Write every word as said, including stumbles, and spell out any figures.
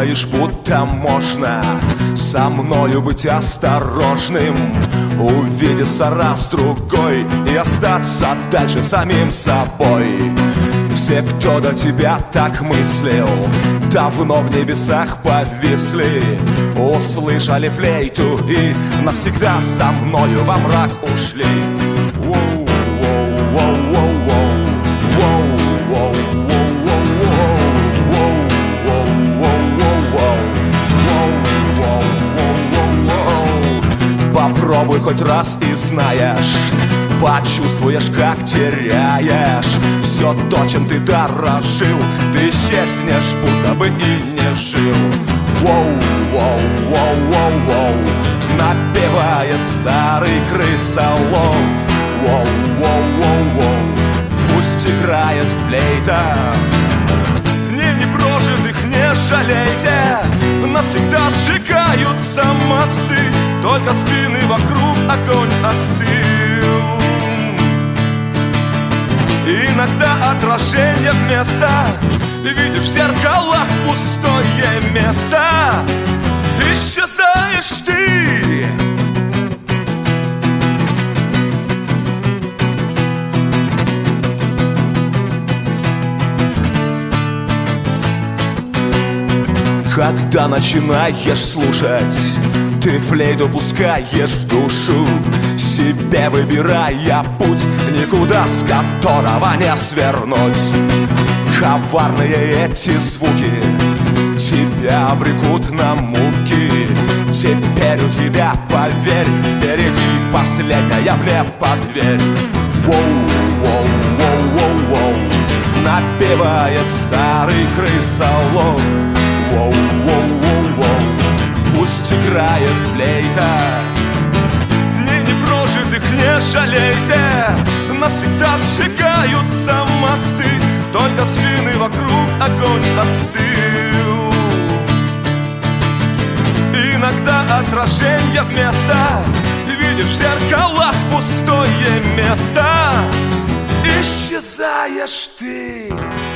Думаешь, будто можно со мною быть осторожным, увидеться раз-другой и остаться дальше самим собой. Все, кто до тебя так мыслил, давно в небесах повисли, услышали флейту и навсегда со мною во мрак ушли. Попробуй хоть раз и знаешь, почувствуешь, как теряешь все то, чем ты дорожил. Ты исчезнешь, будто бы и не жил. Воу-воу-воу-воу-воу, напевает старый крысолов. Воу-воу-воу-воу, пусть играет флейта. Дней непрожитых не жалейте, навсегда сжигаются мосты, только спины вокруг огонь остыл. Иногда отражение вместо, видишь в зеркалах пустое место. Исчезаешь ты. Когда начинаешь слушать, ты флейту пускаешь в душу, себе выбирая путь, никуда с которого не свернуть. Коварные эти звуки тебя обрекут на муки. Теперь у тебя, поверь, впереди последняя влево дверь. Воу-воу-воу-воу-воу, напевает старый крысолов. Воу-воу-воу-воу, пусть играет флейта. Дней непрожитых не жалейте, навсегда сжигаются мосты, только спины вокруг огонь остыл. Иногда отражение вместо, видишь в зеркалах пустое место. Исчезаешь ты.